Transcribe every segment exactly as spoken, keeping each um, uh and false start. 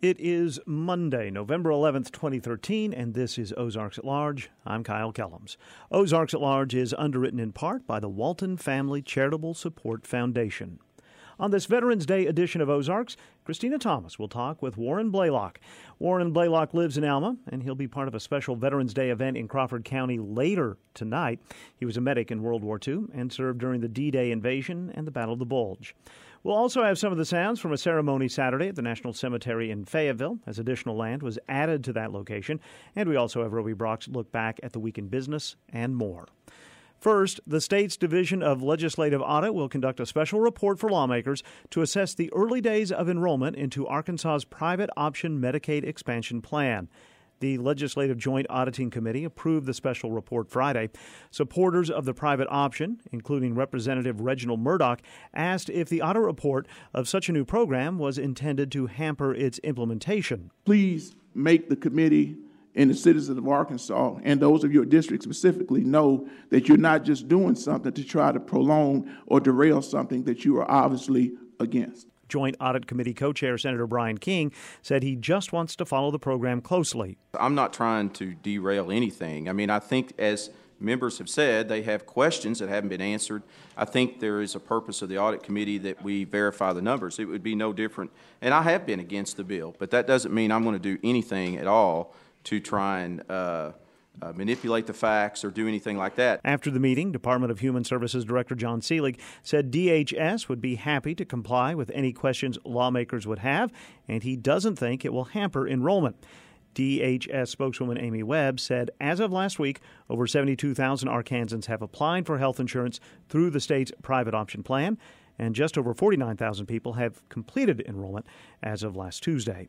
It is Monday, November eleventh, twenty thirteen, and this is Ozarks at Large. I'm Kyle Kellums. Ozarks at Large is underwritten in part by the Walton Family Charitable Support Foundation. On this Veterans Day edition of Ozarks, Christina Thomas will talk with Warren Blaylock. Warren Blaylock lives in Alma, and he'll be part of a special Veterans Day event in Crawford County later tonight. He was a medic in World War Two and served during the D-Day invasion and the Battle of the Bulge. We'll also have some of the sounds from a ceremony Saturday at the National Cemetery in Fayetteville, as additional land was added to that location. And we also have Roby Brock's look back at the week in business and more. First, the state's Division of Legislative Audit will conduct a special report for lawmakers to assess the early days of enrollment into Arkansas's private option Medicaid expansion plan. The Legislative Joint Auditing Committee approved the special report Friday. Supporters of the private option, including Representative Reginald Murdoch, asked if the audit report of such a new program was intended to hamper its implementation. Please make the committee and the citizens of Arkansas, and those of your district specifically, know that you're not just doing something to try to prolong or derail something that you are obviously against. Joint Audit Committee co-chair Senator Brian King said he just wants to follow the program closely. I'm not trying to derail anything. I mean, I think as members have said, they have questions that haven't been answered. I think there is a purpose of the Audit Committee that we verify the numbers. It would be no different. And I have been against the bill, but that doesn't mean I'm going to do anything at all to try and uh, uh, manipulate the facts or do anything like that. After the meeting, Department of Human Services Director John Seelig said D H S would be happy to comply with any questions lawmakers would have, and he doesn't think it will hamper enrollment. D H S spokeswoman Amy Webb said as of last week, over seventy-two thousand Arkansans have applied for health insurance through the state's private option plan, and just over forty-nine thousand people have completed enrollment as of last Tuesday.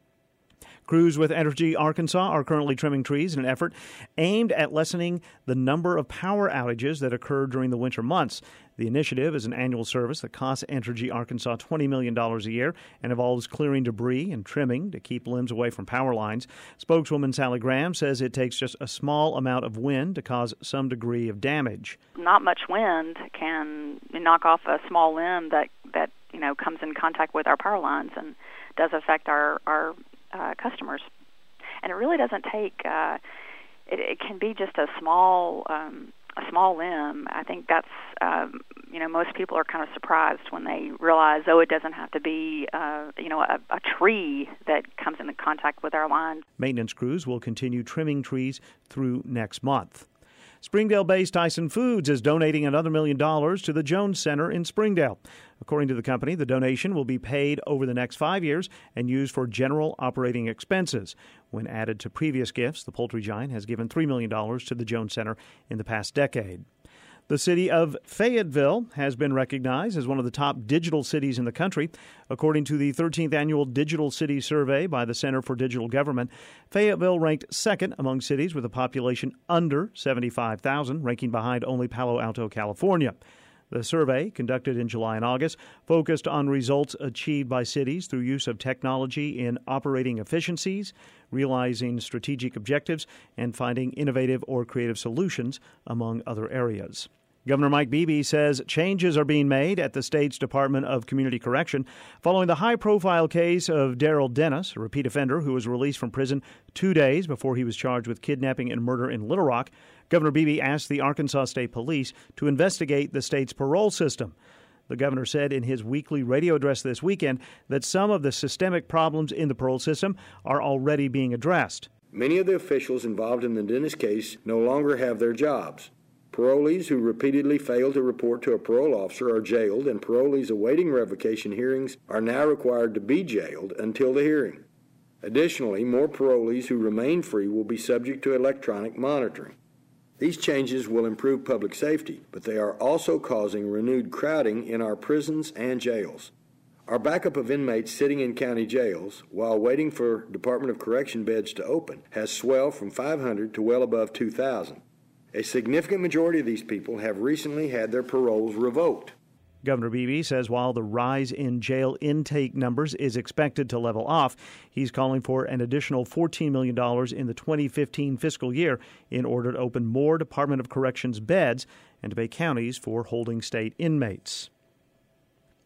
Crews with Entergy Arkansas are currently trimming trees in an effort aimed at lessening the number of power outages that occur during the winter months. The initiative is an annual service that costs Entergy Arkansas twenty million dollars a year and involves clearing debris and trimming to keep limbs away from power lines. Spokeswoman Sally Graham says it takes just a small amount of wind to cause some degree of damage. Not much wind can knock off a small limb that, that you know, comes in contact with our power lines and does affect our, our Uh, customers. And it really doesn't take, uh, it, it can be just a small um, a small limb. I think that's, um, you know, most people are kind of surprised when they realize, oh, it doesn't have to be, uh, you know, a, a tree that comes into contact with our lines. Maintenance crews will continue trimming trees through next month. Springdale-based Tyson Foods is donating another million dollars to the Jones Center in Springdale. According to the company, the donation will be paid over the next five years and used for general operating expenses. When added to previous gifts, the poultry giant has given three million dollars to the Jones Center in the past decade. The city of Fayetteville has been recognized as one of the top digital cities in the country. According to the thirteenth Annual Digital City Survey by the Center for Digital Government, Fayetteville ranked second among cities with a population under seventy-five thousand, ranking behind only Palo Alto, California. The survey, conducted in July and August, focused on results achieved by cities through use of technology in operating efficiencies, realizing strategic objectives, and finding innovative or creative solutions, among other areas. Governor Mike Beebe says changes are being made at the state's Department of Community Correction following the high-profile case of Daryl Dennis, a repeat offender who was released from prison two days before he was charged with kidnapping and murder in Little Rock. Governor Beebe asked the Arkansas State Police to investigate the state's parole system. The governor said in his weekly radio address this weekend that some of the systemic problems in the parole system are already being addressed. Many of the officials involved in the Dennis case no longer have their jobs. Parolees who repeatedly fail to report to a parole officer are jailed, and parolees awaiting revocation hearings are now required to be jailed until the hearing. Additionally, more parolees who remain free will be subject to electronic monitoring. These changes will improve public safety, but they are also causing renewed crowding in our prisons and jails. Our backup of inmates sitting in county jails while waiting for Department of Correction beds to open has swelled from five hundred to well above two thousand. A significant majority of these people have recently had their paroles revoked. Governor Beebe says while the rise in jail intake numbers is expected to level off, he's calling for an additional fourteen million dollars in the twenty fifteen fiscal year in order to open more Department of Corrections beds and to pay counties for holding state inmates.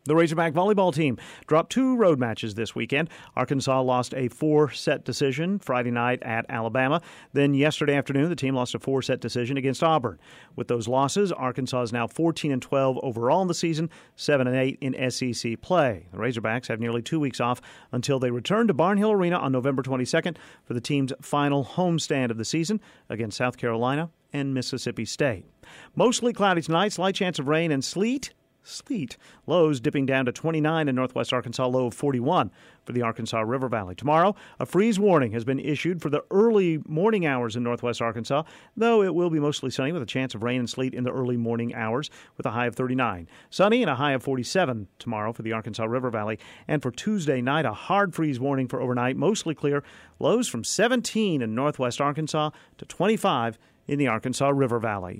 The Razorback volleyball team dropped two road matches this weekend. Arkansas lost a four-set decision Friday night at Alabama. Then yesterday afternoon, the team lost a four-set decision against Auburn. With those losses, Arkansas is now fourteen and twelve overall in the season, seven and eight in S E C play. The Razorbacks have nearly two weeks off until they return to Barnhill Arena on November twenty-second for the team's final homestand of the season against South Carolina and Mississippi State. Mostly cloudy tonight, slight chance of rain and sleet. Sleet. Lows dipping down to twenty-nine in northwest Arkansas, low of forty-one for the Arkansas River Valley. Tomorrow, a freeze warning has been issued for the early morning hours in northwest Arkansas, though it will be mostly sunny with a chance of rain and sleet in the early morning hours with a high of thirty-nine. Sunny and a high of forty-seven tomorrow for the Arkansas River Valley. And for Tuesday night, a hard freeze warning for overnight, mostly clear. Lows from seventeen in northwest Arkansas to twenty-five in the Arkansas River Valley.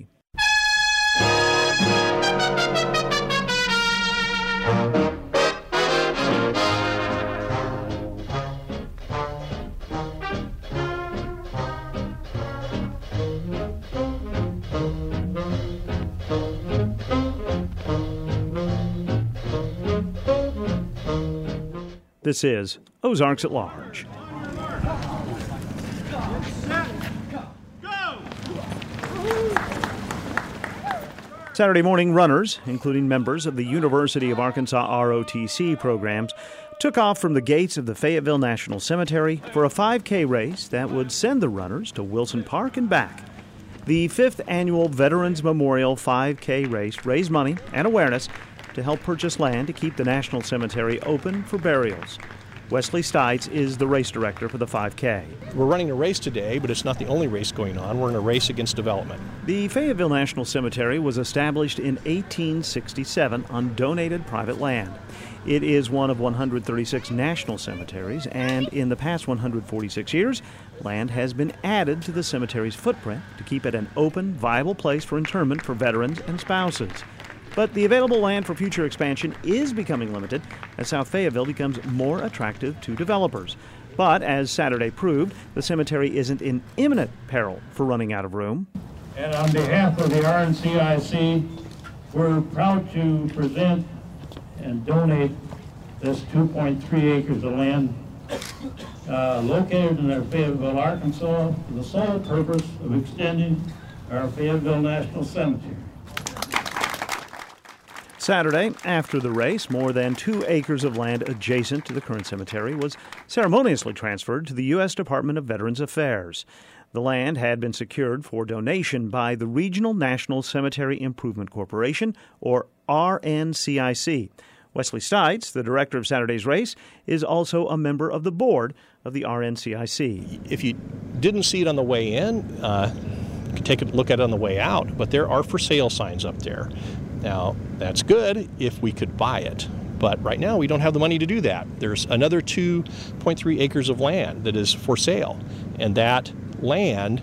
This is Ozarks at Large. Saturday morning runners, including members of the University of Arkansas R O T C programs, took off from the gates of the Fayetteville National Cemetery for a five K race that would send the runners to Wilson Park and back. The fifth annual Veterans Memorial five K race raised money and awareness to help purchase land to keep the National Cemetery open for burials. Wesley Stites is the race director for the five K. We're running a race today, but it's not the only race going on. We're in a race against development. The Fayetteville National Cemetery was established in eighteen sixty-seven on donated private land. It is one of one hundred thirty-six national cemeteries, and in the past one hundred forty-six years, land has been added to the cemetery's footprint to keep it an open, viable place for interment for veterans and spouses. But the available land for future expansion is becoming limited as South Fayetteville becomes more attractive to developers. But as Saturday proved, the cemetery isn't in imminent peril for running out of room. And on behalf of the R N C I C, we're proud to present and donate this two point three acres of land uh, located in our Fayetteville, Arkansas, for the sole purpose of extending our Fayetteville National Cemetery. Saturday, after the race, more than two acres of land adjacent to the current cemetery was ceremoniously transferred to the U S Department of Veterans Affairs. The land had been secured for donation by the Regional National Cemetery Improvement Corporation, or R N C I C. Wesley Stites, the director of Saturday's race, is also a member of the board of the R N C I C. If you didn't see it on the way in, uh, you can take a look at it on the way out, but there are for sale signs up there. Now, that's good if we could buy it, but right now we don't have the money to do that. There's another two point three acres of land that is for sale, and that land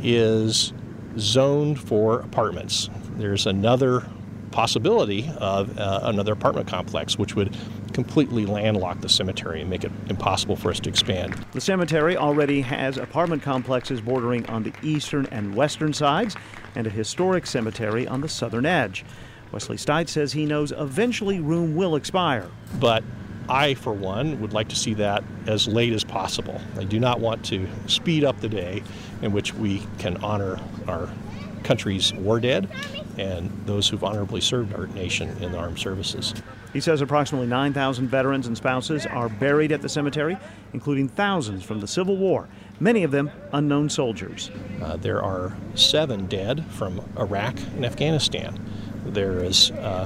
is zoned for apartments. There's another possibility of uh, another apartment complex, which would completely landlock the cemetery and make it impossible for us to expand. The cemetery already has apartment complexes bordering on the eastern and western sides and a historic cemetery on the southern edge. Wesley Stites says he knows eventually room will expire. But I, for one, would like to see that as late as possible. I do not want to speed up the day in which we can honor our country's war dead and those who've honorably served our nation in the armed services. He says approximately nine thousand veterans and spouses are buried at the cemetery, including thousands from the Civil War, many of them unknown soldiers. Uh, there are seven dead from Iraq and Afghanistan. There is uh,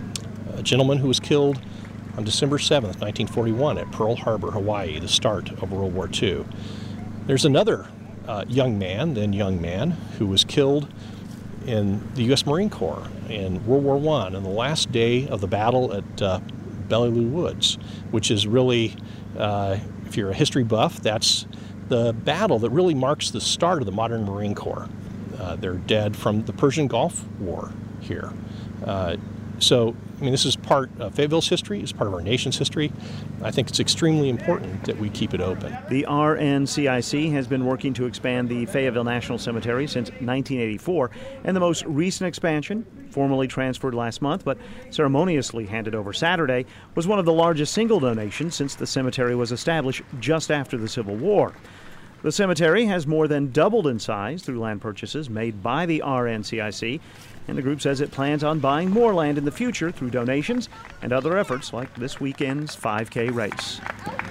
a gentleman who was killed on December seventh, nineteen forty-one at Pearl Harbor, Hawaii, the start of World War Two. There's another uh, young man, then young man, who was killed in the U S Marine Corps in World War One on the last day of the battle at uh, Belleau Woods, which is really, uh, if you're a history buff, that's the battle that really marks the start of the modern Marine Corps. Uh, they're dead from the Persian Gulf War here. Uh, So, I mean, this is part of Fayetteville's history. It's part of our nation's history. I think it's extremely important that we keep it open. The R N C I C has been working to expand the Fayetteville National Cemetery since nineteen eighty-four, and the most recent expansion, formally transferred last month but ceremoniously handed over Saturday, was one of the largest single donations since the cemetery was established just after the Civil War. The cemetery has more than doubled in size through land purchases made by the R N C I C, and the group says it plans on buying more land in the future through donations and other efforts like this weekend's five K race.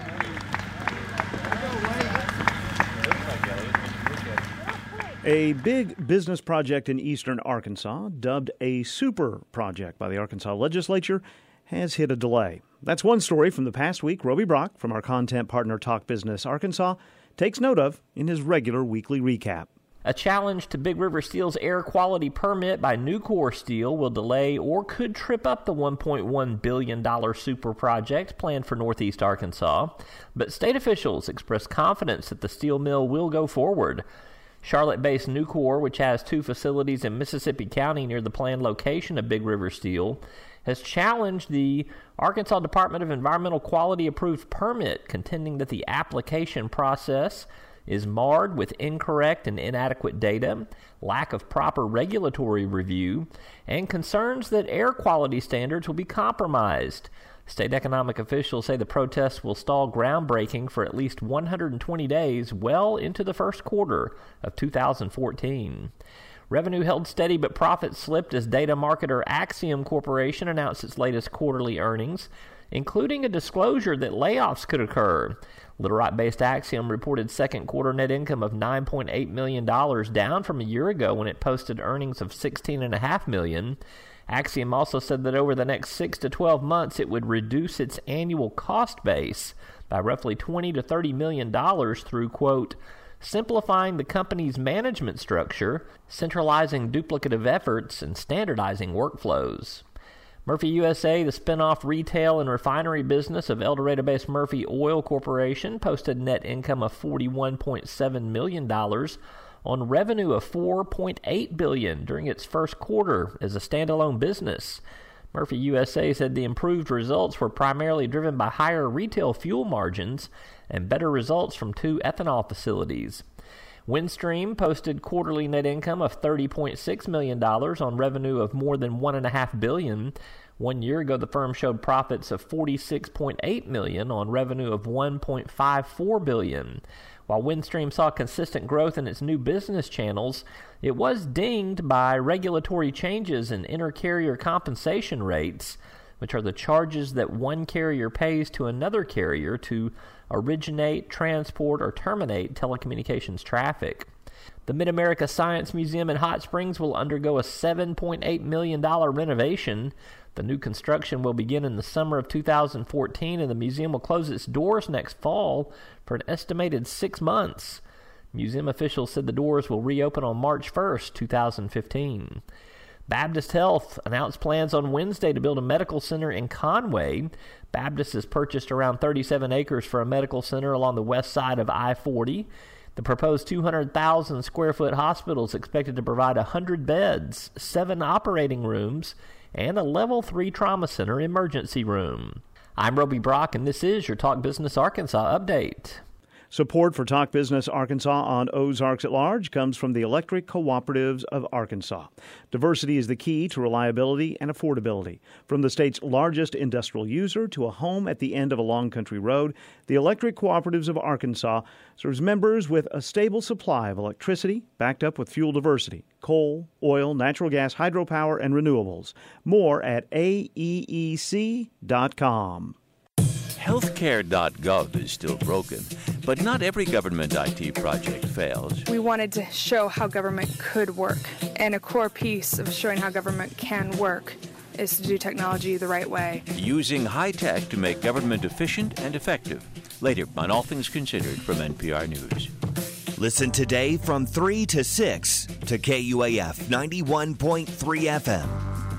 A big business project in eastern Arkansas, dubbed a super project by the Arkansas legislature, has hit a delay. That's one story from the past week Roby Brock from our content partner Talk Business Arkansas takes note of in his regular weekly recap. A challenge to Big River Steel's air quality permit by Nucor Steel will delay or could trip up the one point one billion dollars super project planned for Northeast Arkansas. But state officials expressed confidence that the steel mill will go forward. Charlotte-based Nucor, which has two facilities in Mississippi County near the planned location of Big River Steel, has challenged the Arkansas Department of Environmental Quality approved permit, contending that the application process is marred with incorrect and inadequate data, lack of proper regulatory review, and concerns that air quality standards will be compromised. State economic officials say the protests will stall groundbreaking for at least one hundred twenty days, well into the first quarter of two thousand fourteen. Revenue held steady, but profits slipped as data marketer Axiom Corporation announced its latest quarterly earnings, including a disclosure that layoffs could occur. Little Rock-based Axiom reported second quarter net income of nine point eight million dollars, down from a year ago when it posted earnings of sixteen point five million dollars. Axiom also said that over the next six to twelve months it would reduce its annual cost base by roughly twenty to thirty million dollars through, quote, simplifying the company's management structure, centralizing duplicative efforts, and standardizing workflows. Murphy U S A, the spinoff retail and refinery business of El Dorado-based Murphy Oil Corporation, posted net income of forty-one point seven million dollars on revenue of four point eight billion dollars during its first quarter as a standalone business. Murphy U S A said the improved results were primarily driven by higher retail fuel margins and better results from two ethanol facilities. Windstream posted quarterly net income of thirty point six million dollars on revenue of more than one point five billion dollars. One year ago, the firm showed profits of forty-six point eight million dollars on revenue of one point five four billion dollars. While Windstream saw consistent growth in its new business channels, it was dinged by regulatory changes in inter-carrier compensation rates, which are the charges that one carrier pays to another carrier to originate, transport, or terminate telecommunications traffic. The Mid-America Science Museum in Hot Springs will undergo a seven point eight million dollars renovation. The new construction will begin in the summer of two thousand fourteen, and the museum will close its doors next fall for an estimated six months. Museum officials said the doors will reopen on March first, two thousand fifteen. Baptist Health announced plans on Wednesday to build a medical center in Conway. Baptist has purchased around thirty-seven acres for a medical center along the west side of I forty. The proposed two hundred thousand square foot hospital is expected to provide one hundred beds, seven operating rooms, and a level three trauma center emergency room. I'm Roby Brock, and this is your Talk Business Arkansas update. Support for Talk Business Arkansas on Ozarks at Large comes from the Electric Cooperatives of Arkansas. Diversity is the key to reliability and affordability. From the state's largest industrial user to a home at the end of a long country road, the Electric Cooperatives of Arkansas serves members with a stable supply of electricity backed up with fuel diversity, coal, oil, natural gas, hydropower, and renewables. More at A E E C dot com. healthcare dot gov is still broken, but not every government I T project fails. We wanted to show how government could work, and a core piece of showing how government can work is to do technology the right way. Using high tech to make government efficient and effective. Later on All Things Considered from N P R News. Listen today from three to six to K U A F ninety-one point three F M.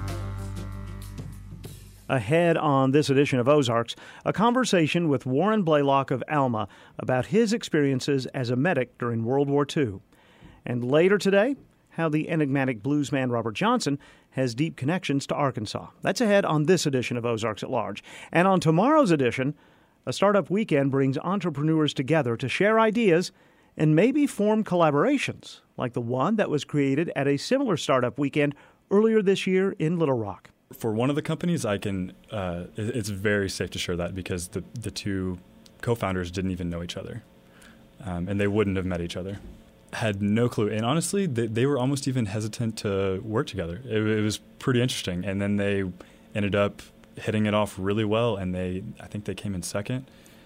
Ahead on this edition of Ozarks, a conversation with Warren Blaylock of Alma about his experiences as a medic during World War Two. And later today, how the enigmatic bluesman Robert Johnson has deep connections to Arkansas. That's ahead on this edition of Ozarks at Large. And on tomorrow's edition, a startup weekend brings entrepreneurs together to share ideas and maybe form collaborations, like the one that was created at a similar startup weekend earlier this year in Little Rock. For one of the companies, I can. Uh, it's very safe to share that because the the two co-founders didn't even know each other, um, and they wouldn't have met each other. Had no clue, and honestly, they, they were almost even hesitant to work together. It, it was pretty interesting, and then they ended up hitting it off really well, and they I think they came in second,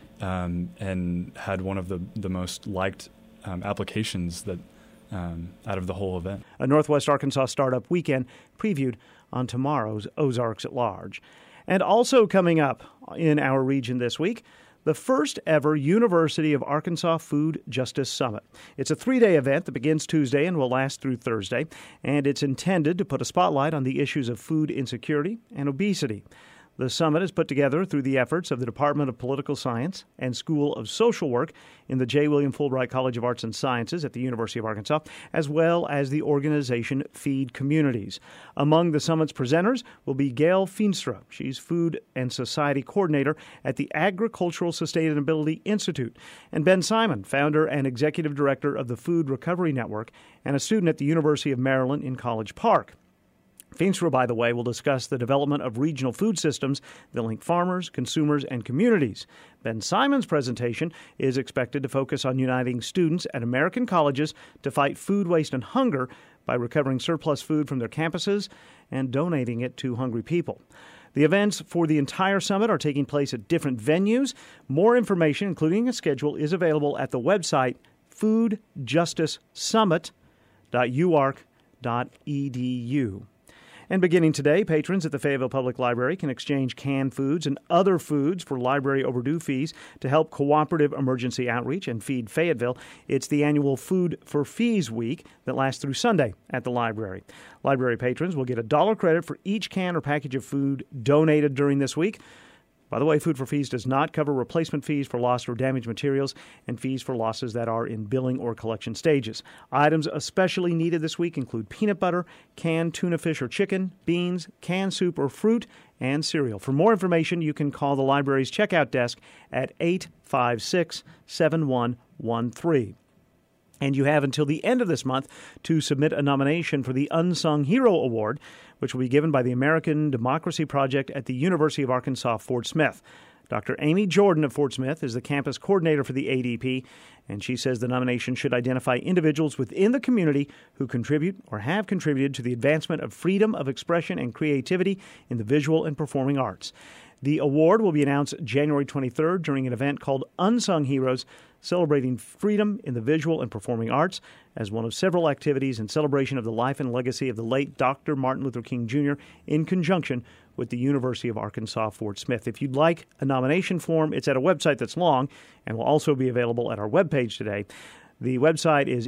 um, and had one of the the most liked um, applications that um, out of the whole event. A Northwest Arkansas Startup Weekend previewed on tomorrow's Ozarks at Large. And also coming up in our region this week, the first ever University of Arkansas Food Justice Summit. It's a three-day event that begins Tuesday and will last through Thursday, and it's intended to put a spotlight on the issues of food insecurity and obesity. The summit is put together through the efforts of the Department of Political Science and School of Social Work in the J. William Fulbright College of Arts and Sciences at the University of Arkansas, as well as the organization Feed Communities. Among the summit's presenters will be Gail Feenstra. She's Food and Society Coordinator at the Agricultural Sustainability Institute, and Ben Simon, founder and executive director of the Food Recovery Network and a student at the University of Maryland in College Park. Feenstra, by the way, will discuss the development of regional food systems that link farmers, consumers, and communities. Ben Simon's presentation is expected to focus on uniting students at American colleges to fight food waste and hunger by recovering surplus food from their campuses and donating it to hungry people. The events for the entire summit are taking place at different venues. More information, including a schedule, is available at the website food justice summit dot u ark dot e d u. And beginning today, patrons at the Fayetteville Public Library can exchange canned foods and other foods for library overdue fees to help cooperative emergency outreach and Feed Fayetteville. It's the annual Food for Fees week that lasts through Sunday at the library. Library patrons will get a dollar credit for each can or package of food donated during this week. By the way, Food for Fees does not cover replacement fees for lost or damaged materials and fees for losses that are in billing or collection stages. Items especially needed this week include peanut butter, canned tuna fish or chicken, beans, canned soup or fruit, and cereal. For more information, you can call the library's checkout desk at eight five six, seven one one three. And you have until the end of this month to submit a nomination for the Unsung Hero Award, which will be given by the American Democracy Project at the University of Arkansas Fort Smith. Doctor Amy Jordan of Fort Smith is the campus coordinator for the A D P, and she says the nomination should identify individuals within the community who contribute or have contributed to the advancement of freedom of expression and creativity in the visual and performing arts. The award will be announced January twenty-third during an event called Unsung Heroes, celebrating freedom in the visual and performing arts as one of several activities in celebration of the life and legacy of the late Doctor Martin Luther King Junior in conjunction with the University of Arkansas Fort Smith. If you'd like a nomination form, it's at a website that's long and will also be available at our webpage today. The website is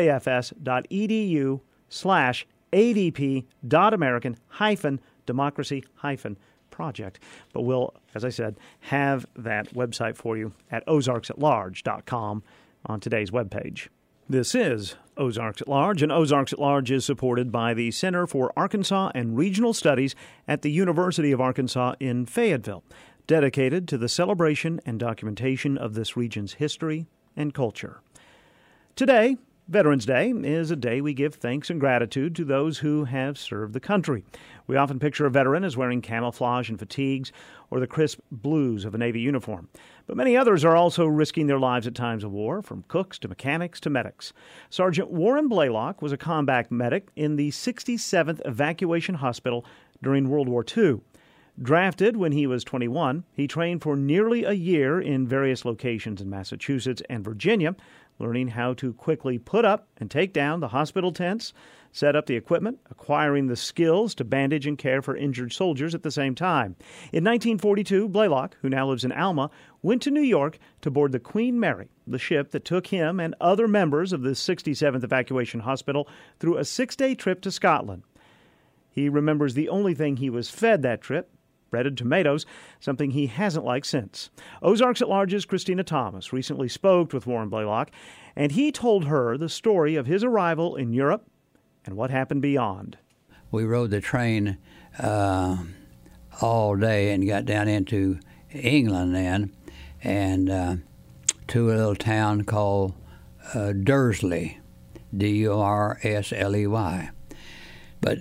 uafs.edu slash adp dot American hyphen democracy hyphen project. But we'll, as I said, have that website for you at ozarks at large dot com on today's webpage. This is Ozarks at Large, and Ozarks at Large is supported by the Center for Arkansas and Regional Studies at the University of Arkansas in Fayetteville, dedicated to the celebration and documentation of this region's history and culture. Today, Veterans Day, is a day we give thanks and gratitude to those who have served the country. We often picture a veteran as wearing camouflage and fatigues or the crisp blues of a Navy uniform. But many others are also risking their lives at times of war, from cooks to mechanics to medics. Sergeant Warren Blaylock was a combat medic in the sixty-seventh Evacuation Hospital during World War Two. Drafted when he was twenty-one, he trained for nearly a year in various locations in Massachusetts and Virginia, learning how to quickly put up and take down the hospital tents, set up the equipment, acquiring the skills to bandage and care for injured soldiers at the same time. In nineteen forty-two, Blaylock, who now lives in Alma, went to New York to board the Queen Mary, the ship that took him and other members of the sixty-seventh Evacuation Hospital through a six-day trip to Scotland. He remembers the only thing he was fed that trip, breaded tomatoes, something he hasn't liked since. Ozarks at Large's Christina Thomas recently spoke with Warren Blaylock, and he told her the story of his arrival in Europe, and what happened beyond. We rode the train uh, all day and got down into England then, and uh, to a little town called uh, Dursley, D U R S L E Y. But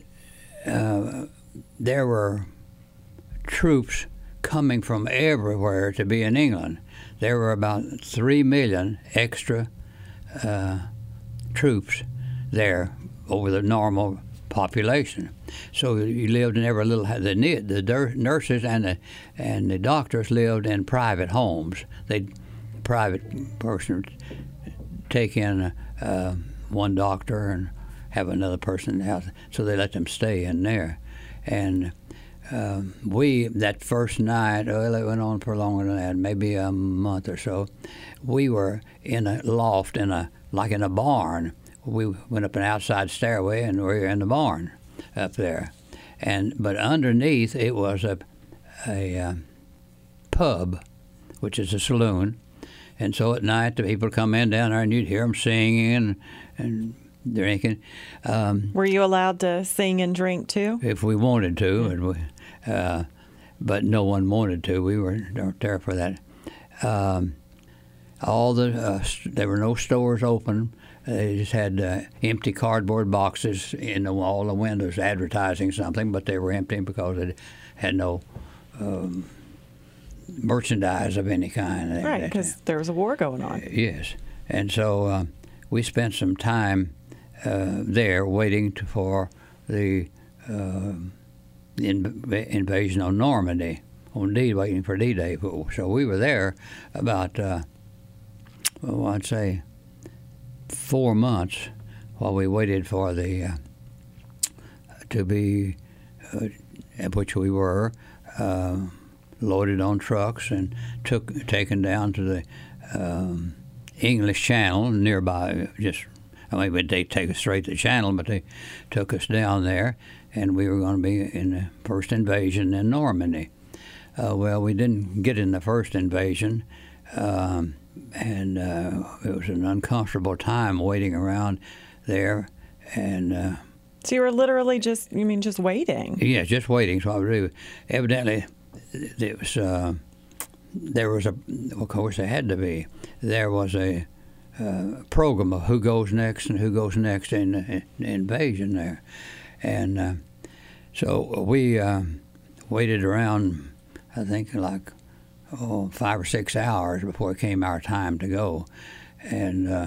uh, there were troops coming from everywhere to be in England. There were about three million extra uh, troops there over the normal population. So you lived in every little the the nurses and the and the doctors lived in private homes. They private person take in uh, one doctor and have another person in the house. So they let them stay in there, and um, we that first night, well, it went on for longer than that, maybe a month or so. We were in a loft in a like in a barn. We went up an outside stairway and we were in the barn up there, and but underneath it was a a uh, pub, which is a saloon, and so at night the people come in down there and you'd hear them singing and, and drinking. Um, were you allowed to sing and drink too? If we wanted to, and we, uh, but no one wanted to. We were there for that. Um, all the uh, there were no stores open. They just had uh, empty cardboard boxes in the, all the windows advertising something, but they were empty because it had no um, merchandise of any kind. Right, because there was a war going on. Yes. And so uh, we spent some time uh, there waiting to, for the uh, in, invasion of Normandy, on D, waiting for D-Day. So we were there about, uh, well, I'd say, four months while we waited for the uh, to be, uh, at which we were, uh, loaded on trucks and took taken down to the um, English Channel nearby. Just, I mean, they take us straight to the Channel, but they took us down there, and we were going to be in the first invasion in Normandy. Uh, well, we didn't get in the first invasion. Um, And uh, it was an uncomfortable time waiting around there, and uh, so you were literally just, you mean just waiting? Yeah, just waiting. So I was evidently it was uh, there was a, of course there had to be, there was a uh, program of who goes next and who goes next in the invasion there, and uh, so we uh, waited around, I think like. Oh, five or six hours before it came our time to go, and uh,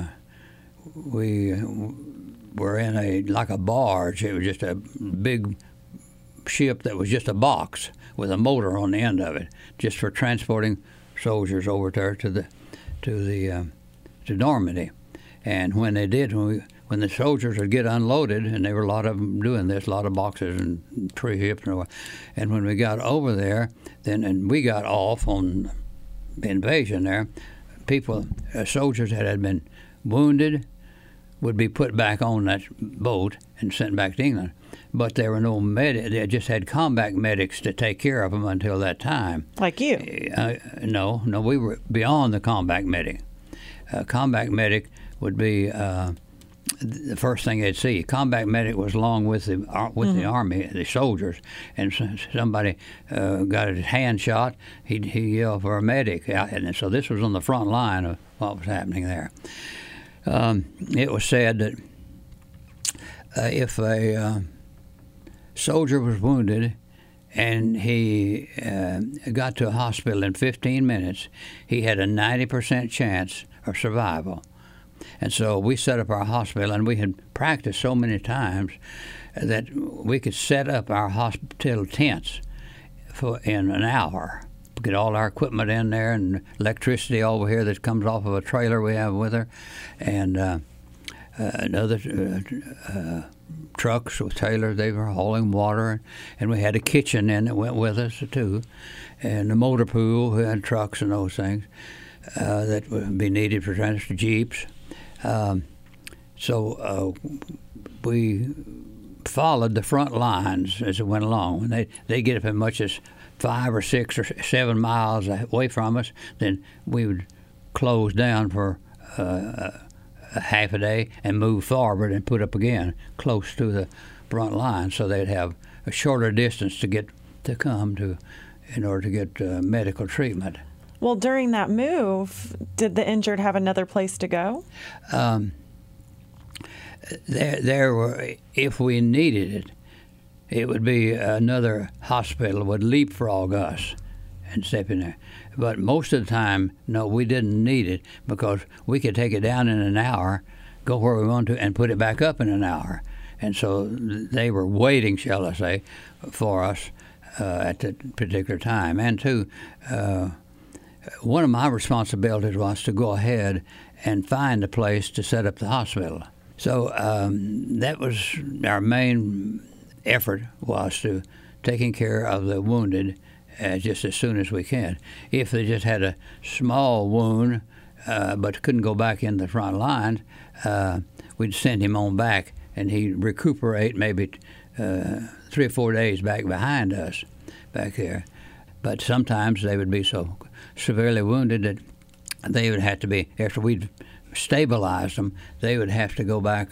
we were in a like a barge. It was just a big ship that was just a box with a motor on the end of it, just for transporting soldiers over there to the to the uh, to Normandy. And when they did, when we when the soldiers would get unloaded, and there were a lot of them doing this, a lot of boxes and tree ships, and, and when we got over there, then and we got off on the invasion there, people, uh, soldiers that had been wounded would be put back on that boat and sent back to England. But there were no medics. They just had combat medics to take care of them until that time. Like you? Uh, no, no, we were beyond the combat medic. Uh, combat medic would be uh, the first thing they'd see. Combat medic was along with the uh, with mm-hmm. the army, the soldiers, and so somebody uh, got his hand shot. He he yelled for a medic, and so this was on the front line of what was happening there. Um, it was said that uh, if a uh, soldier was wounded and he uh, got to a hospital in fifteen minutes, he had a ninety percent chance of survival. And so we set up our hospital, and we had practiced so many times that we could set up our hospital tents for in an hour. Get all our equipment in there and electricity over here that comes off of a trailer we have with her, and uh, uh, another uh, uh, trucks with trailers. They were hauling water, and we had a kitchen in that went with us too, and the motor pool. We had trucks and those things uh, that would be needed for transport, jeeps. Um, so uh, we followed the front lines as it went along. When they they get up as much as five or six or seven miles away from us, then we would close down for uh, a half a day and move forward and put up again close to the front line, so they'd have a shorter distance to get to come to in order to get uh, medical treatment. Well, during that move, did the injured have another place to go? Um, there, there were, if we needed it, it would be another hospital would leapfrog us and step in there. But most of the time, no, we didn't need it because we could take it down in an hour, go where we want to, and put it back up in an hour. And so they were waiting, shall I say, for us uh, at that particular time. And two, uh, one of my responsibilities was to go ahead and find a place to set up the hospital. So um, that was our main effort, was to taking care of the wounded uh, just as soon as we can. If they just had a small wound uh, but couldn't go back in the front line, uh, we'd send him on back, and he'd recuperate maybe uh, three or four days back behind us back there. But sometimes they would be so severely wounded that they would have to be, after we'd stabilized them, they would have to go back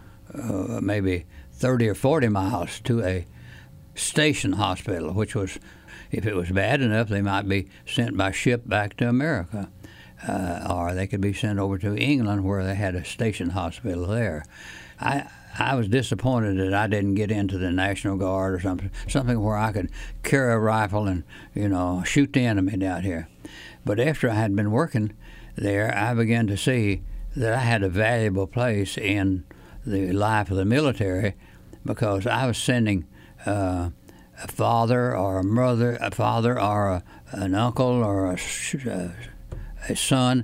uh, maybe thirty or forty miles to a station hospital, which was, if it was bad enough, they might be sent by ship back to America. Uh, or they could be sent over to England where they had a station hospital there. I I was disappointed that I didn't get into the National Guard or something, something where I could carry a rifle and, you know, shoot the enemy down here. But after I had been working there, I began to see that I had a valuable place in the life of the military, because I was sending uh, a father or a mother, a father or a, an uncle or a, a, a son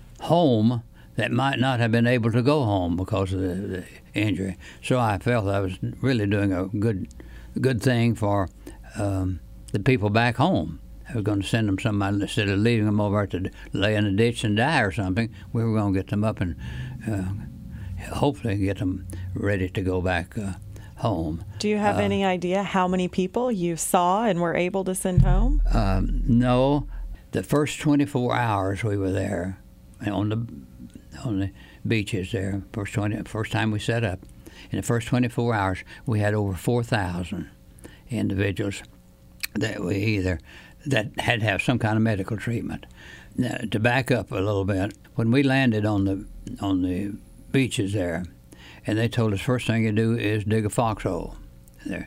home that might not have been able to go home because of the, the injury. So I felt I was really doing a good good thing for um, the people back home. I was going to send them somebody, instead of leaving them over to lay in a ditch and die or something, we were going to get them up and uh, hopefully get them ready to go back uh, home. Do you have uh, any idea how many people you saw and were able to send home? Um, no. The first twenty-four hours we were there on the on the beaches there, first twenty, first time we set up, in the first twenty-four hours we had over four thousand individuals that we either that had to have some kind of medical treatment. Now, to back up a little bit, when we landed on the on the beaches there, and they told us first thing you do is dig a foxhole there.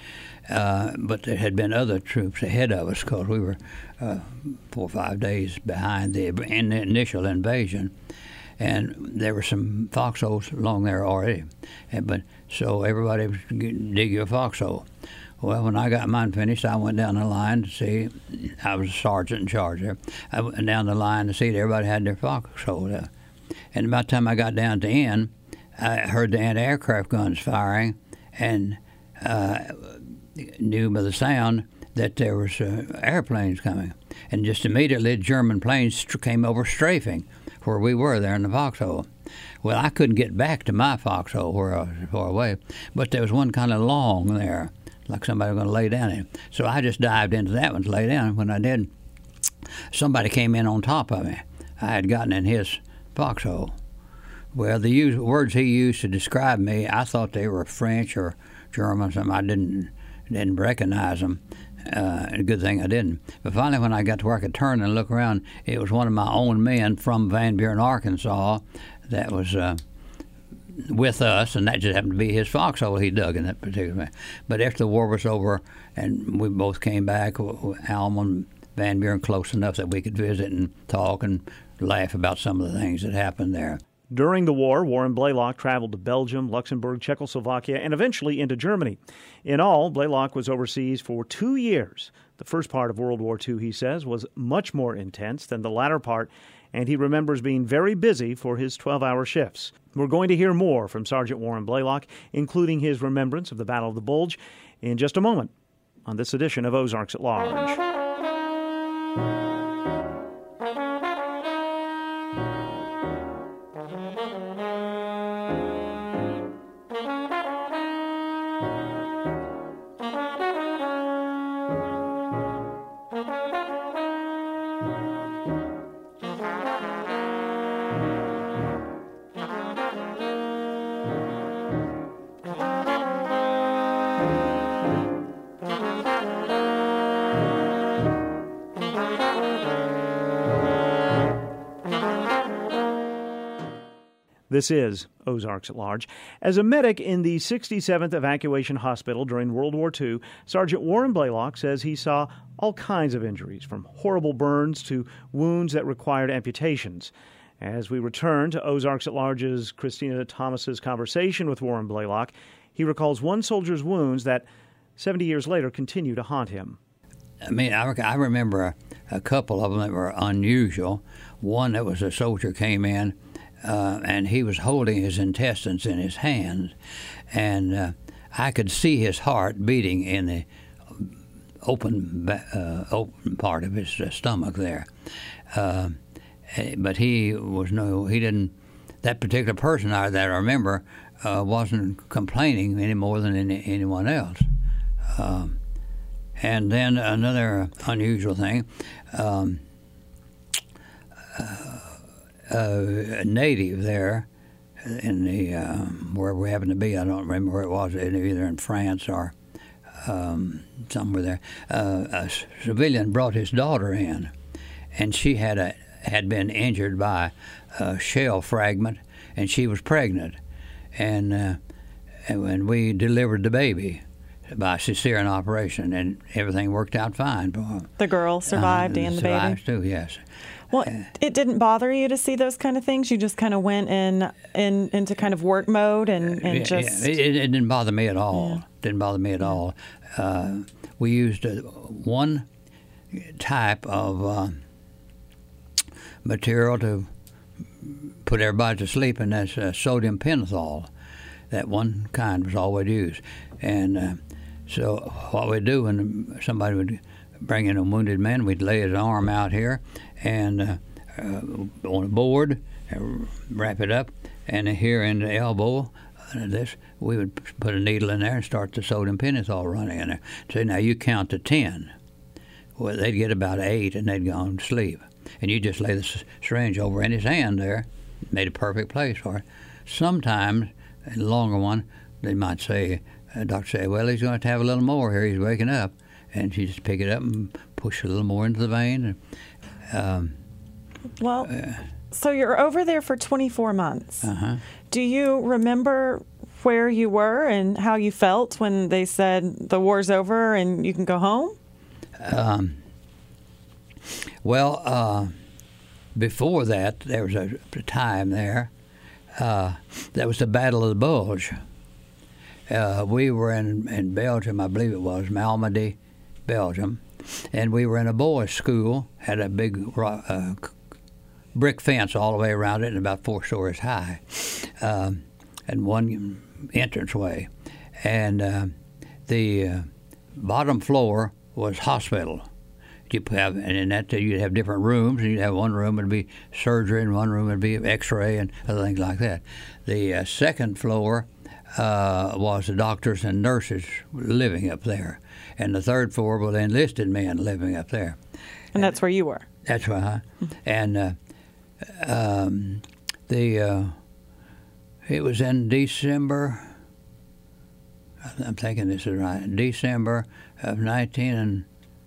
Uh, but there had been other troops ahead of us because we were uh, four or five days behind the, in the initial invasion, and there were some foxholes along there already. And, but so everybody was dig your foxhole. Well, when I got mine finished, I went down the line to see. I was a sergeant in charge there. I went down the line to see that everybody had their foxhole there. And about the time I got down to the end, I heard the anti-aircraft guns firing, and uh, knew by the sound that there was uh, airplanes coming. And just immediately, German planes came over strafing where we were there in the foxhole. Well, I couldn't get back to my foxhole where I was far away, but there was one kind of long there, like somebody was going to lay down in. So I just dived into that one to lay down. When I did, somebody came in on top of me. I had gotten in his foxhole. Well, the use, words he used to describe me, I thought they were French or German. Something I didn't didn't recognize them. Uh, a good thing I didn't. But finally, when I got to where I could turn and look around, it was one of my own men from Van Buren, Arkansas, that was uh, with us, and that just happened to be his foxhole he dug in that particular way. But after the war was over and we both came back, Alma and Van Buren close enough that we could visit and talk and laugh about some of the things that happened there. During the war, Warren Blaylock traveled to Belgium, Luxembourg, Czechoslovakia, and eventually into Germany. In all, Blaylock was overseas for two years. The first part of World War Two, he says, was much more intense than the latter part, and he remembers being very busy for his twelve-hour shifts. We're going to hear more from Sergeant Warren Blaylock, including his remembrance of the Battle of the Bulge, in just a moment on this edition of Ozarks at Large. This is Ozarks at Large. As a medic in the sixty-seventh Evacuation Hospital during World War Two, Sergeant Warren Blaylock says he saw all kinds of injuries, from horrible burns to wounds that required amputations. As we return to Ozarks at Large's Christina Thomas's conversation with Warren Blaylock, he recalls one soldier's wounds that seventy years later continue to haunt him. I mean, I, I remember a, a couple of them that were unusual. One that was a soldier came in, uh, and he was holding his intestines in his hands, and uh, I could see his heart beating in the open uh, open part of his uh, stomach there. Uh, but he was no, he didn't. That particular person I, that I remember uh, wasn't complaining any more than any, anyone else. Um, and then another unusual thing. Um, uh, a native there in the uh, where we happened to be, I don't remember where it was, either in France or um, somewhere there. Uh, a civilian brought his daughter in, and she had a had been injured by a shell fragment, and she was pregnant, and uh, and when we delivered the baby by cesarean operation, and everything worked out fine for her. The girl survived uh, and the baby? Survived too, yes. Well, it didn't bother you to see those kind of things? You just kind of went in, in into kind of work mode and, and yeah, just... Yeah. It, it didn't bother me at all. Yeah. Didn't bother me at all. Uh, we used uh, one type of uh, material to put everybody to sleep, and that's uh, sodium pentothal. That one kind was always used. And uh, so what we'd do when somebody would bring in a wounded man, we'd lay his arm out here and uh, uh, on a board, uh, wrap it up, and here in the elbow, uh, this we would put a needle in there and start the sodium pentothal running in there. So now you count to ten. Well, they'd get about eight, and they'd go on to sleep. And you just lay the syringe over in his hand there, made a perfect place for it. Sometimes, a longer one, they might say, uh, doctor say, well, he's going to have a little more here. He's waking up. And you just pick it up and push a little more into the vein. Um, well, uh, so you're over there for twenty-four months. Uh-huh. Do you remember where you were and how you felt when they said the war's over and you can go home? Um, well, uh, before that, there was a time there. Uh, that was the Battle of the Bulge. Uh, we were in, in Belgium, I believe it was, Malmedy, Belgium, and we were in a boys' school, had a big uh, brick fence all the way around it and about four stories high, um, and one entranceway. And uh, the uh, bottom floor was hospital. You have, and in that you'd have different rooms, and you'd have one room would be surgery, and one room would be X-ray and other things like that. The uh, second floor uh, was the doctors and nurses living up there, and the third floor was enlisted men living up there. And that's where you were. That's right. Huh? And uh, um, the uh, it was in December. I'm thinking this is right. December of nineteen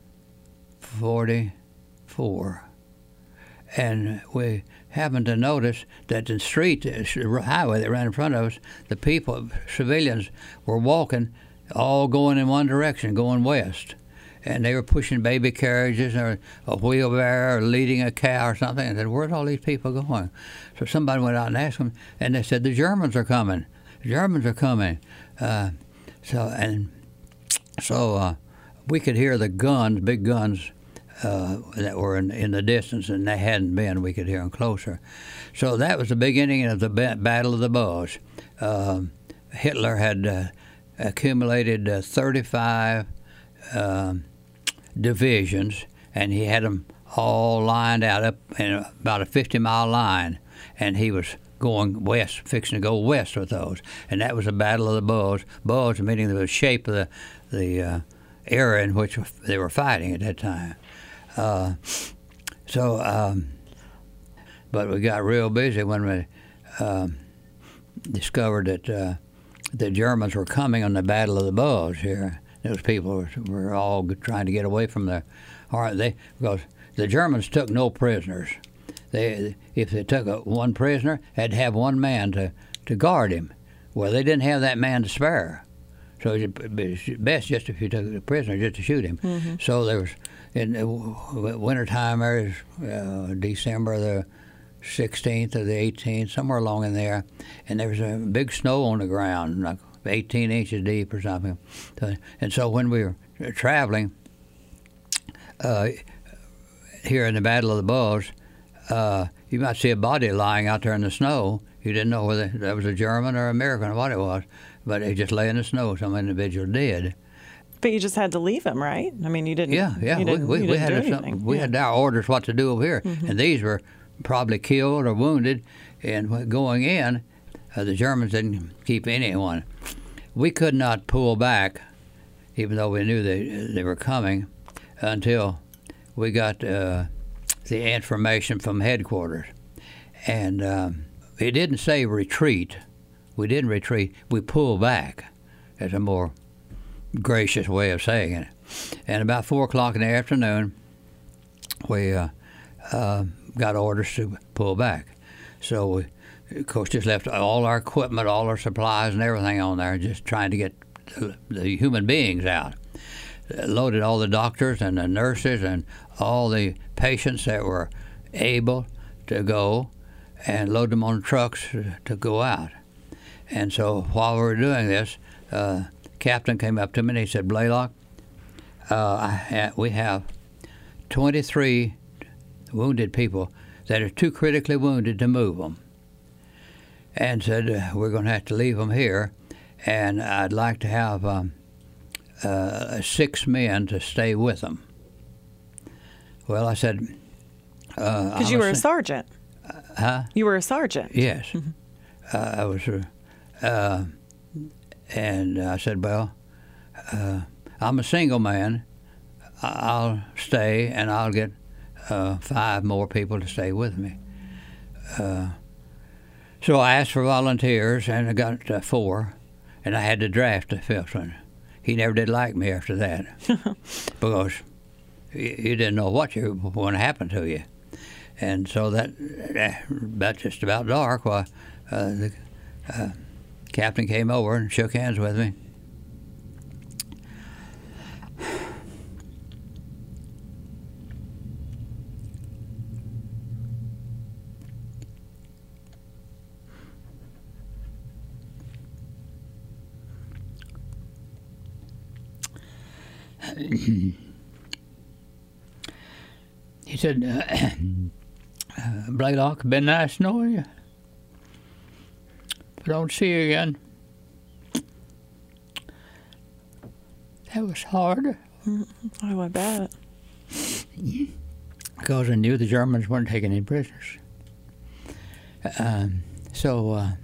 forty-four, and we happened to notice that the street, the highway that ran in front of us, the people, civilians, were walking, all going in one direction, going west, and they were pushing baby carriages or a wheelbarrow or leading a cow or something. And I said, "Where's all these people going?" So somebody went out and asked them, and they said, "The Germans are coming. The Germans are coming." Uh, so and so uh, we could hear the guns, big guns. Uh, that were in, in the distance, and they hadn't been. We could hear them closer. So that was the beginning of the ba- Battle of the Bulge. Uh, Hitler had uh, accumulated uh, thirty-five uh, divisions, and he had them all lined out up in about a fifty-mile line, and he was going west, fixing to go west with those. And that was the Battle of the Bulge. Bulge meaning the shape of the, the uh, area in which they were fighting at that time. Uh, so, um, but we got real busy when we um, discovered that uh, the Germans were coming on the Battle of the Bulge here. Those people were, were all trying to get away from the, or they, because the Germans took no prisoners. they if they took a, one prisoner, had to have one man to, to guard him. Well, they didn't have that man to spare. So it'd be best just if you took a prisoner just to shoot him. Mm-hmm. So there was, in the wintertime, there was uh, December the sixteenth or the eighteenth, somewhere along in there, and there was a big snow on the ground, like eighteen inches deep or something. So, and so when we were traveling uh, here in the Battle of the Bulge, uh, you might see a body lying out there in the snow. You didn't know whether that was a German or American or what it was, but it just lay in the snow. Some individual did. But you just had to leave him, right? I mean, you didn't. Yeah, yeah. You didn't, we we, you we didn't had do a, we yeah. had our orders what to do over here, mm-hmm. and these were probably killed or wounded. And going in, uh, the Germans didn't keep anyone. We could not pull back, even though we knew they they were coming, until we got uh, the information from headquarters, and. Um, It didn't say retreat. We didn't retreat. We pulled back. That's a more gracious way of saying it. And about four o'clock in the afternoon, we uh, uh, got orders to pull back. So we, of course, just left all our equipment, all our supplies and everything on there, just trying to get the, the human beings out. Loaded all the doctors and the nurses and all the patients that were able to go, and load them on trucks to go out. And so while we were doing this, uh, captain came up to me and he said, Blaylock, uh, I ha- we have twenty-three wounded people that are too critically wounded to move them. And said, uh, we're going to have to leave them here, and I'd like to have um, uh, six men to stay with them. Well, I said... Because uh, you were a sergeant. Huh? You were a sergeant. Yes. Mm-hmm. Uh, I was, uh, uh, and I said, well, uh, I'm a single man. I'll stay, and I'll get uh, five more people to stay with me. Uh, so I asked for volunteers, and I got uh, four, and I had to draft the fifth one. He never did like me after that because you, you didn't know what you, was going to happen to you. And so that, about just about dark, while uh, the uh, captain came over and shook hands with me. He said, uh, Uh, Blaylock, been nice knowing you. If I don't see you again. That was hard. Oh, I bet. Because I knew the Germans weren't taking any prisoners. Um, so uh,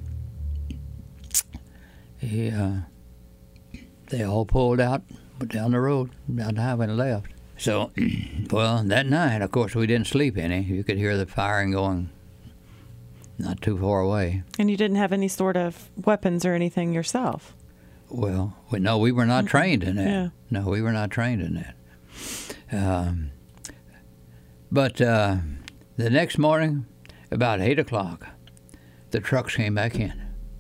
he, uh, they all pulled out, went down the road, down the highway and left. So, well, that night, of course, we didn't sleep any. You could hear the firing going not too far away. And you didn't have any sort of weapons or anything yourself? Well, we, no, we were not mm-hmm. trained in that. Yeah. No, we were not trained in that. Um, but uh, the next morning, about eight o'clock, the trucks came back in.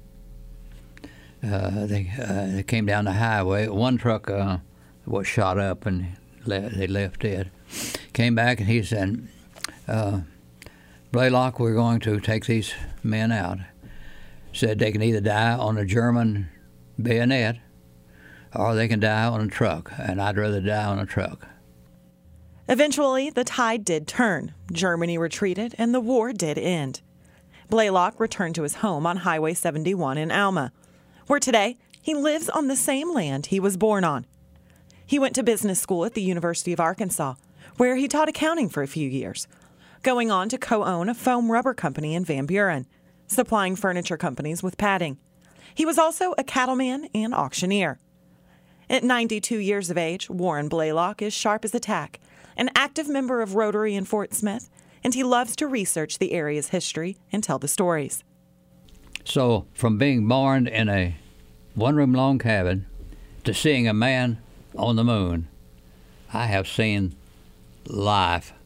Uh, they, uh, they came down the highway. One truck uh, was shot up and they left dead. Came back and he said, uh, Blaylock, we're going to take these men out. Said they can either die on a German bayonet or they can die on a truck, and I'd rather die on a truck. Eventually, the tide did turn. Germany retreated and the war did end. Blaylock returned to his home on Highway seventy-one in Alma, where today he lives on the same land he was born on. He went to business school at the University of Arkansas, where he taught accounting for a few years, going on to co-own a foam rubber company in Van Buren, supplying furniture companies with padding. He was also a cattleman and auctioneer. At ninety-two years of age, Warren Blaylock is sharp as a tack, an active member of Rotary in Fort Smith, and he loves to research the area's history and tell the stories. So, from being born in a one-room log cabin to seeing a man on the moon, I have seen life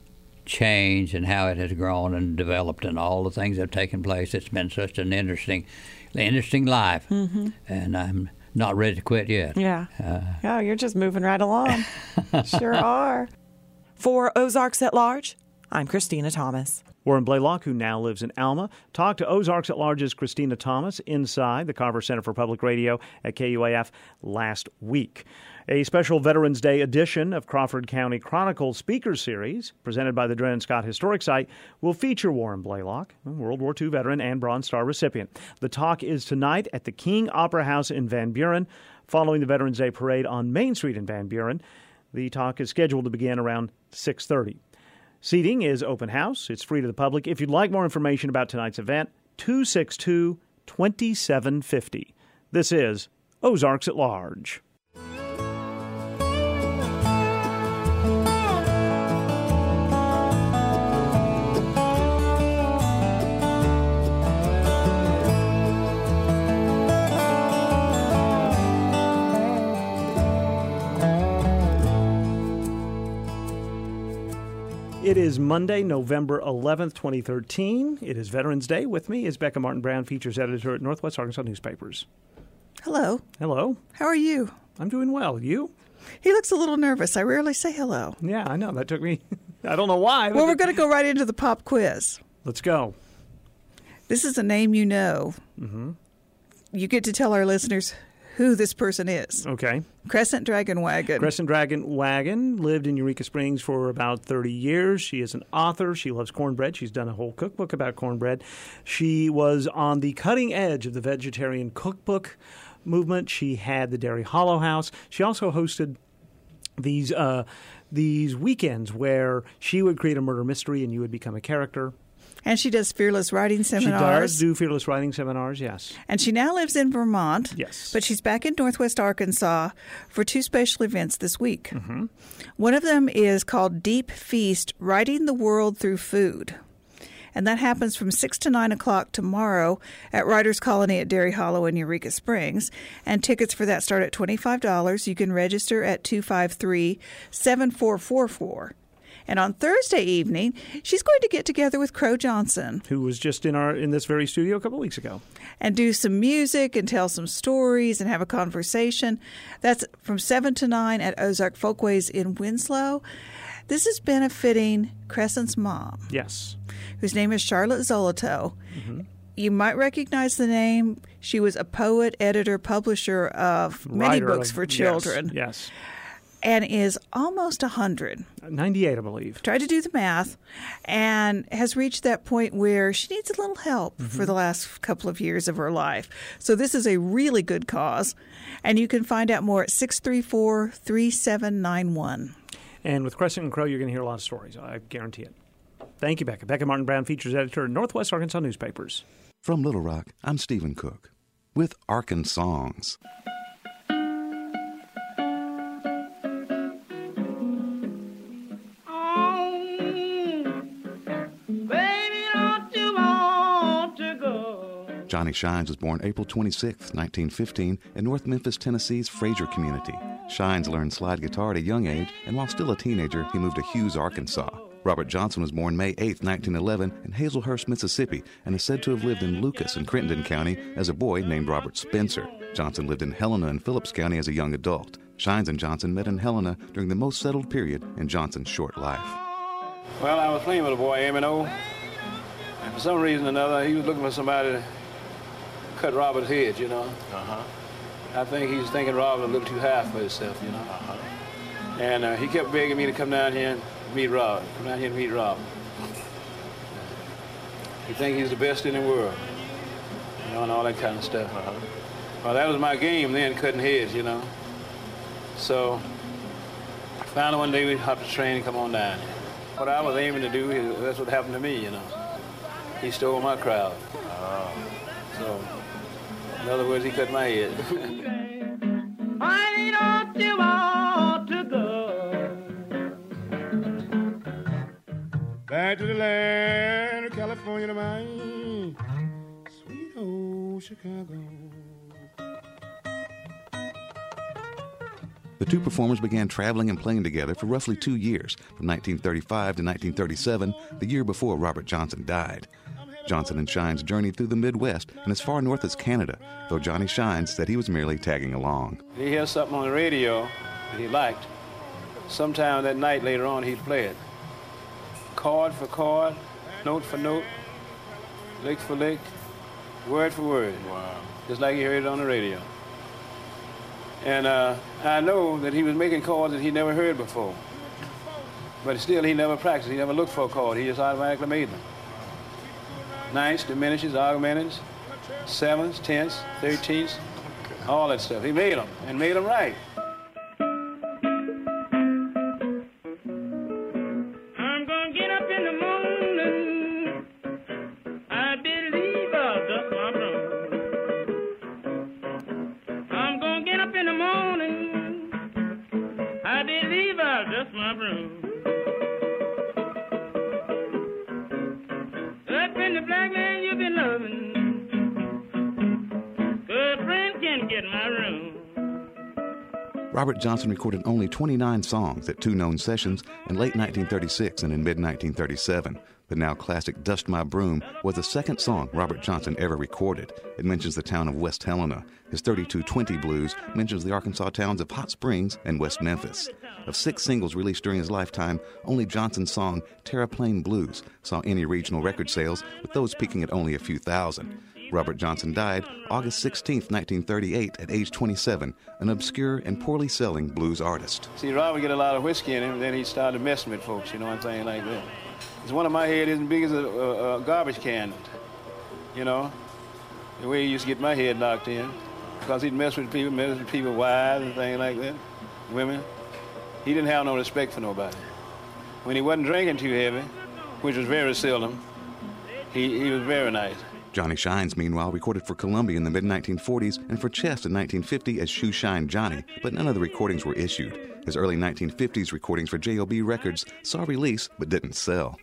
changed and how it has grown and developed and all the things that have taken place. It's been such an interesting, interesting life, mm-hmm. and I'm not ready to quit yet. Yeah. Uh, oh, you're just moving right along. Sure are. For Ozarks at Large, I'm Christina Thomas. Warren Blaylock, who now lives in Alma, talked to Ozarks at Large's Christina Thomas inside the Carver Center for Public Radio at K U A F last week. A special Veterans Day edition of Crawford County Chronicle Speaker Series, presented by the Drennan Scott Historic Site, will feature Warren Blaylock, a World War Two veteran and Bronze Star recipient. The talk is tonight at the King Opera House in Van Buren, following the Veterans Day Parade on Main Street in Van Buren. The talk is scheduled to begin around six thirty. Seating is open house. It's free to the public. If you'd like more information about tonight's event, two six two, two seven five zero. This is Ozarks at Large. It is Monday, November eleventh, twenty thirteen. It is Veterans Day. With me is Becca Martin Brown, features editor at Northwest Arkansas Newspapers. Hello. Hello. How are you? I'm doing well. You? He looks a little nervous. I rarely say hello. Yeah, I know. That took me, I don't know why. Well, we're going to go right into the pop quiz. Let's go. This is a name you know. Mm-hmm. You get to tell our listeners who this person is. Okay. Crescent Dragon Wagon. Crescent Dragon Wagon lived in Eureka Springs for about thirty years. She is an author. She loves cornbread. She's done a whole cookbook about cornbread. She was on the cutting edge of the vegetarian cookbook movement. She had the Dairy Hollow House. She also hosted these uh, these weekends where she would create a murder mystery and you would become a character. And she does fearless writing seminars. She does do fearless writing seminars, yes. And she now lives in Vermont. Yes. But she's back in Northwest Arkansas for two special events this week. Mm-hmm. One of them is called Deep Feast, Writing the World Through Food. And that happens from six to nine o'clock tomorrow at Writers Colony at Dairy Hollow in Eureka Springs. And tickets for that start at twenty-five dollars. You can register at two five three, seven four four four. And on Thursday evening, she's going to get together with Crow Johnson, who was just in our in this very studio a couple of weeks ago, and do some music and tell some stories and have a conversation. That's from seven to nine at Ozark Folkways in Winslow. This is benefiting Crescent's mom. Yes. Whose name is Charlotte Zolotow. Mm-hmm. You might recognize the name. She was a poet, editor, publisher of many Writer books of, for children. Yes. yes. And is almost one hundred. ninety-eight, I believe. Tried to do the math and has reached that point where she needs a little help mm-hmm. for the last couple of years of her life. So this is a really good cause. And you can find out more at six three four, three seven nine one. And with Crescent and Crow, you're going to hear a lot of stories. I guarantee it. Thank you, Becca. Becca Martin Brown, features editor at Northwest Arkansas Newspapers. From Little Rock, I'm Stephen Cook with Arkansongs. Johnny Shines was born April twenty-sixth, nineteen fifteen, in North Memphis, Tennessee's Fraser community. Shines learned slide guitar at a young age, and while still a teenager, he moved to Hughes, Arkansas. Robert Johnson was born May eighth, nineteen eleven, in Hazelhurst, Mississippi, and is said to have lived in Lucas and Crittenden County as a boy named Robert Spencer. Johnson lived in Helena and Phillips County as a young adult. Shines and Johnson met in Helena during the most settled period in Johnson's short life. Well, I was playing with a boy, M and O, and for some reason or another, he was looking for somebody to cut Robert's head, you know. Uh-huh. I think he was thinking Robert a little too high for himself, you know. Uh-huh. And uh, he kept begging me to come down here and meet Robert, come down here and meet Robert. He think he's the best in the world, you know, and all that kind of stuff. Uh-huh. Well, that was my game then, cutting heads, you know. So, finally one day we hopped the train and come on down here. What I was aiming to do, that's what happened to me, you know. He stole my crowd. Oh. So, in other words, he cut my head. I don't you want to go back to the land of California to mine, sweet old Chicago. The two performers began traveling and playing together for roughly two years, from nineteen thirty-five to nineteen thirty-seven, the year before Robert Johnson died. Johnson and Shines journeyed through the Midwest and as far north as Canada, though Johnny Shines said he was merely tagging along. He hears something on the radio that he liked. Sometime that night later on, he'd play it. Chord for chord, note for note, lick for lick, word for word. Wow. Just like he heard it on the radio. And uh, I know that he was making chords that he never heard before. But still, he never practiced. He never looked for a chord. He just automatically made them. Ninths, diminishes, augmenteds, sevenths, tenths, thirteenths, all that stuff. He made them, and made them right. I'm gonna get up in the morning. I believe I'll dust my broom. I'm gonna get up in the morning. I believe I'll dust my broom. Up in the black man you've been loving. Good friend can get my room. Robert Johnson recorded only twenty-nine songs at two known sessions in late nineteen thirty-six and in mid nineteen thirty-seven. The now classic Dust My Broom was the second song Robert Johnson ever recorded. It mentions the town of West Helena. His thirty-two twenty blues mentions the Arkansas towns of Hot Springs and West Memphis. Of six singles released during his lifetime, only Johnson's song Terraplane Blues saw any regional record sales, with those peaking at only a few thousand. Robert Johnson died August sixteenth, nineteen thirty-eight, at age twenty-seven, an obscure and poorly selling blues artist. See, Robert get a lot of whiskey in him, and then he started messing with folks, you know what I'm saying, like that. It's one of my head isn't big as a, a, a garbage can, you know, the way he used to get my head knocked in, because he'd mess with people, mess with people, wives and things like that, women. He didn't have no respect for nobody. When he wasn't drinking too heavy, which was very seldom, he, he was very nice. Johnny Shines, meanwhile, recorded for Columbia in the mid nineteen forties and for Chess in nineteen fifty as Shoe Shine Johnny, but none of the recordings were issued. His early nineteen fifties recordings for J O B Records saw release but didn't sell.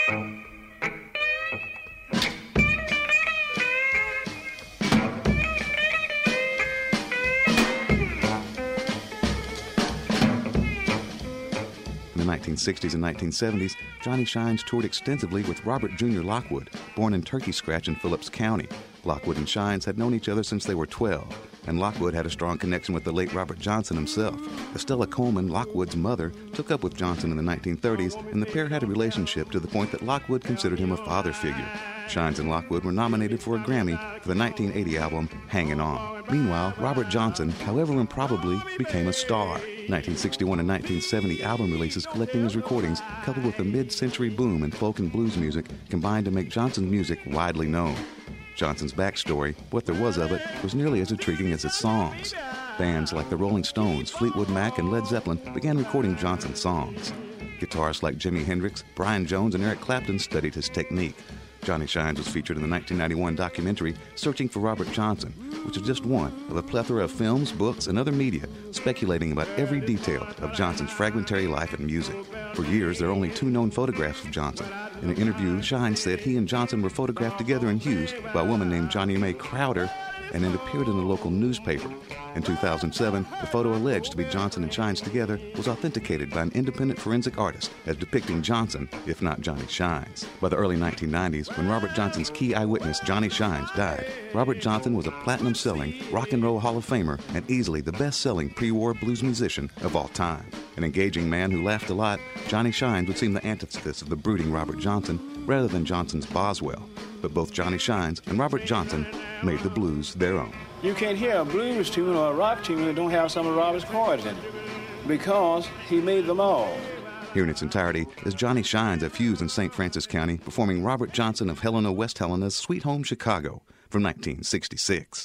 In the nineteen sixties and nineteen seventies, Johnny Shines toured extensively with Robert Junior Lockwood, born in Turkey Scratch in Phillips County. Lockwood and Shines had known each other since they were twelve, and Lockwood had a strong connection with the late Robert Johnson himself. Estella Coleman, Lockwood's mother, took up with Johnson in the nineteen thirties, and the pair had a relationship to the point that Lockwood considered him a father figure. Shines and Lockwood were nominated for a Grammy for the nineteen eighty album Hangin' On. Meanwhile, Robert Johnson, however improbably, became a star. nineteen sixty-one and nineteen seventy album releases collecting his recordings, coupled with a mid-century boom in folk and blues music, combined to make Johnson's music widely known. Johnson's backstory, what there was of it, was nearly as intriguing as his songs. Bands like the Rolling Stones, Fleetwood Mac, and Led Zeppelin began recording Johnson's songs. Guitarists like Jimi Hendrix, Brian Jones, and Eric Clapton studied his technique. Johnny Shines was featured in the nineteen ninety-one documentary Searching for Robert Johnson, which is just one of a plethora of films, books, and other media speculating about every detail of Johnson's fragmentary life and music. For years, there are only two known photographs of Johnson. In an interview, Shines said he and Johnson were photographed together in Hughes by a woman named Johnny Mae Crowder, and it appeared in a local newspaper. In two thousand seven, the photo alleged to be Johnson and Shines together was authenticated by an independent forensic artist as depicting Johnson, if not Johnny Shines. By the early nineteen nineties, when Robert Johnson's key eyewitness, Johnny Shines, died, Robert Johnson was a platinum-selling rock and roll Hall of Famer and easily the best-selling pre-war blues musician of all time. An engaging man who laughed a lot, Johnny Shines would seem the antithesis of the brooding Robert Johnson rather than Johnson's Boswell. But both Johnny Shines and Robert Johnson made the blues their own. You can't hear a blues tune or a rock tune that don't have some of Robert's chords in it, because he made them all. Here in its entirety is Johnny Shines at Hughes in Saint Francis County performing Robert Johnson of Helena, West Helena's Sweet Home Chicago from nineteen sixty-six.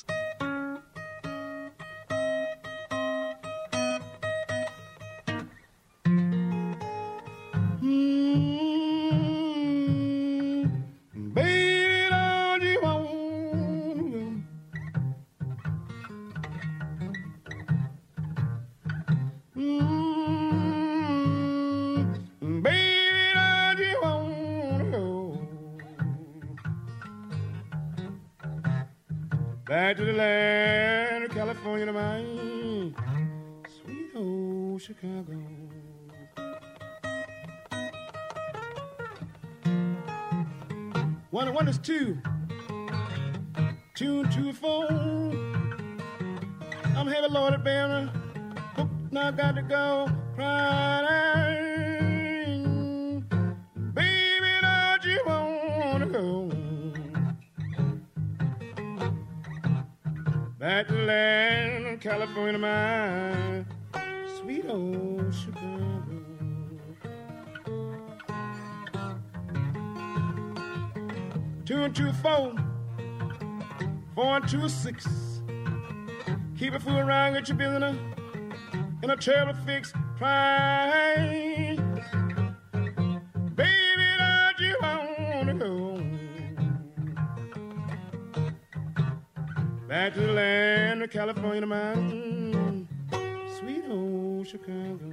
Back to the land of California to mine. Sweet old Chicago. One and one is two. Two and two is four. I'm heavy loaded, baby. Hook, now got to go. Crying. Baby, don't you wanna go back to the land of California, my sweet old Chicago. Two and two is four. Four and two is six. Keep a fool around, get your business in a terrible fix. Crying. Baby, don't you wanna go back to the land of California, man, sweet old Chicago.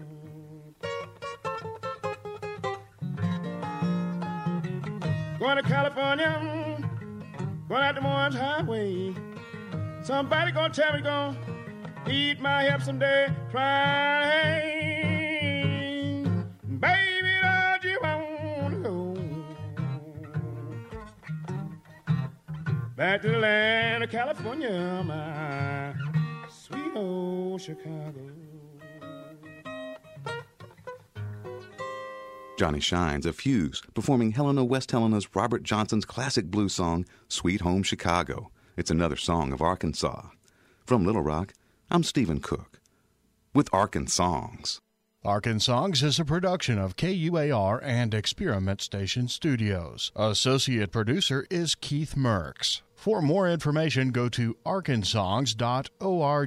Going to California, going out the Morris Highway. Somebody gonna tell me gonna eat my help someday. Crying, baby, don't you wanna go back to the land of California, my sweet old Chicago. Johnny Shines of Fuse, performing Helena West Helena's Robert Johnson's classic blues song, Sweet Home Chicago. It's another song of Arkansas. From Little Rock, I'm Stephen Cook with Arkansongs. Arkansongs is a production of K U A R and Experiment Station Studios. Associate producer is Keith Merks. For more information, go to arkansongs dot org.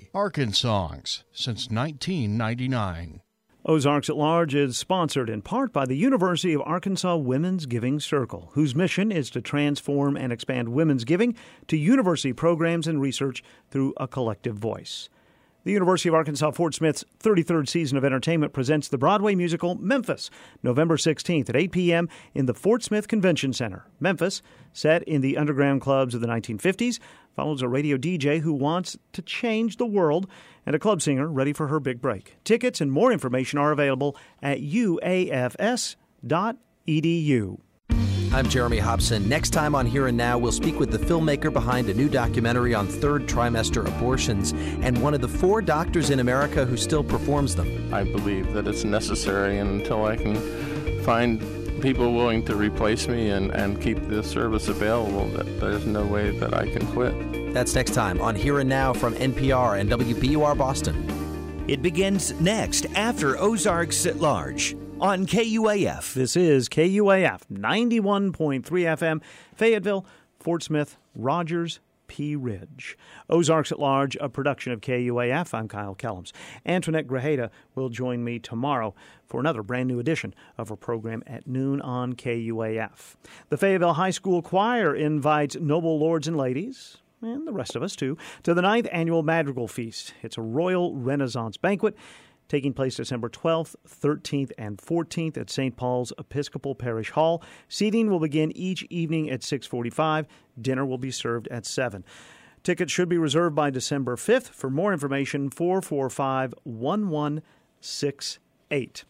Arkansongs, since nineteen ninety-nine. Ozarks at Large is sponsored in part by the University of Arkansas Women's Giving Circle, whose mission is to transform and expand women's giving to university programs and research through a collective voice. The University of Arkansas Fort Smith's thirty-third season of entertainment presents the Broadway musical Memphis, November sixteenth at eight p.m. in the Fort Smith Convention Center. Memphis, set in the underground clubs of the nineteen fifties, follows a radio D J who wants to change the world and a club singer ready for her big break. Tickets and more information are available at u a f s dot e d u. I'm Jeremy Hobson. Next time on Here and Now, we'll speak with the filmmaker behind a new documentary on third trimester abortions and one of the four doctors in America who still performs them. I believe that it's necessary, and until I can find people willing to replace me and, and keep this service available, that there's no way that I can quit. That's next time on Here and Now from N P R and W B U R Boston. It begins next after Ozarks at Large on K U A F. This is K U A F, ninety-one point three F M, Fayetteville, Fort Smith, Rogers, Pea Ridge. Ozarks at Large, a production of K U A F. I'm Kyle Kellums. Antoinette Grajeda will join me tomorrow for another brand new edition of her program at noon on K U A F. The Fayetteville High School Choir invites noble lords and ladies, and the rest of us too, to the ninth Annual Madrigal Feast. It's a Royal Renaissance banquet taking place December twelfth, thirteenth, and fourteenth at Saint Paul's Episcopal Parish Hall. Seating will begin each evening at six forty-five. Dinner will be served at seven. Tickets should be reserved by December fifth. For more information, four four five, one one six eight.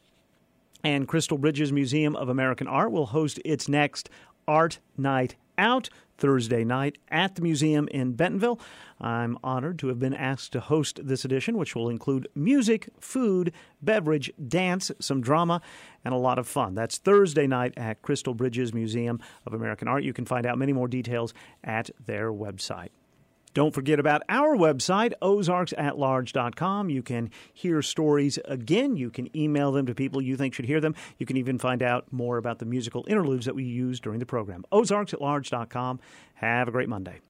And Crystal Bridges Museum of American Art will host its next Art Night Out Thursday night at the museum in Bentonville. I'm honored to have been asked to host this edition, which will include music, food, beverage, dance, some drama, and a lot of fun. That's Thursday night at Crystal Bridges Museum of American Art. You can find out many more details at their website. Don't forget about our website, ozarks at large dot com. You can hear stories again. You can email them to people you think should hear them. You can even find out more about the musical interludes that we use during the program. ozarks at large dot com. Have a great Monday.